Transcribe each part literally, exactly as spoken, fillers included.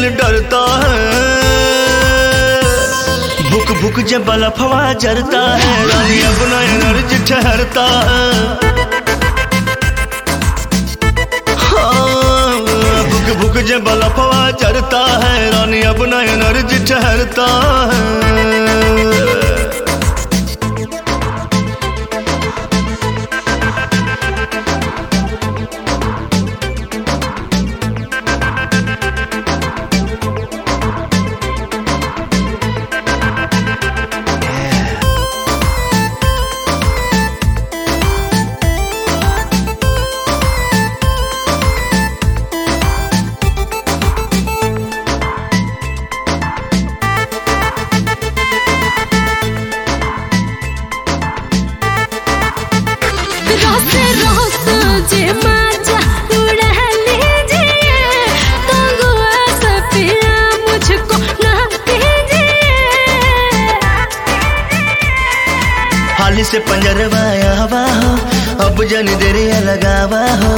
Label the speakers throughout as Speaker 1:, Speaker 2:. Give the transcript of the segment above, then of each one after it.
Speaker 1: डरता है। भुक भुक जब बलफवा जरता है रानी अपना एनर्जी ठहरता है। हाँ, भुक भुक जब बलफवा जरता है रानी अपना एनर्जी ठहरता है। हाली से पंजरवा आवा हो अब जनी देरिया लगावा हो।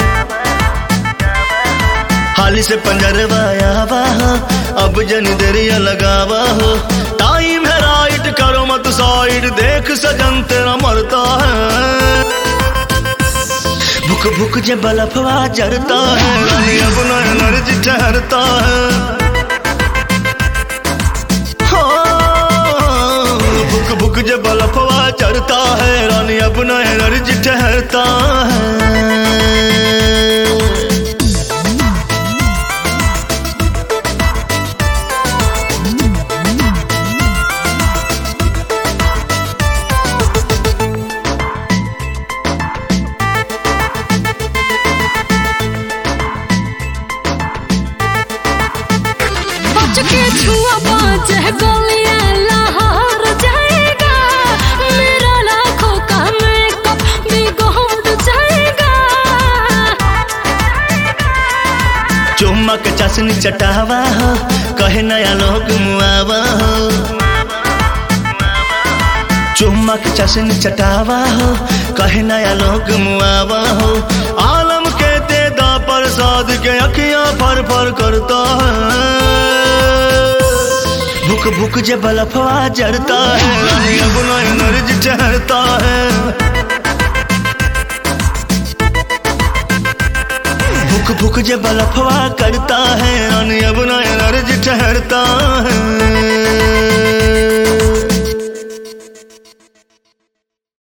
Speaker 1: हाली से पंजरवा आवा हो अब जनी देरिया लगावा हो। टाइम है राइट करो मत साइड देख सजन तेरा मरता है। भुक भुक जब बलफवा जरता है रानी अपना एनर्जी ठहरता है। भुक भुक जब बलफवा चढ़ता है रानी अपना एनर्जी ठहरता है।
Speaker 2: बच के छुआ बाज है गोलियां लाहौर जाएगा। मेरा लाखों का मेकअप भी गोल्ड जाएगा।
Speaker 1: चुम्मा के चाशनी चटावा हो कहे नया लोग मुआवा हो। चुम्मा के चाशनी चटावा हो कहे नया लोग मुआवा हो। आलम के तेदा प्रसाद के अखियां फर फर करता है। भुक भुक जब बलफवा जरता है रानी अपना एनर्जी ठहरता है। भुक भुक जब बलफवा करता है रानी अब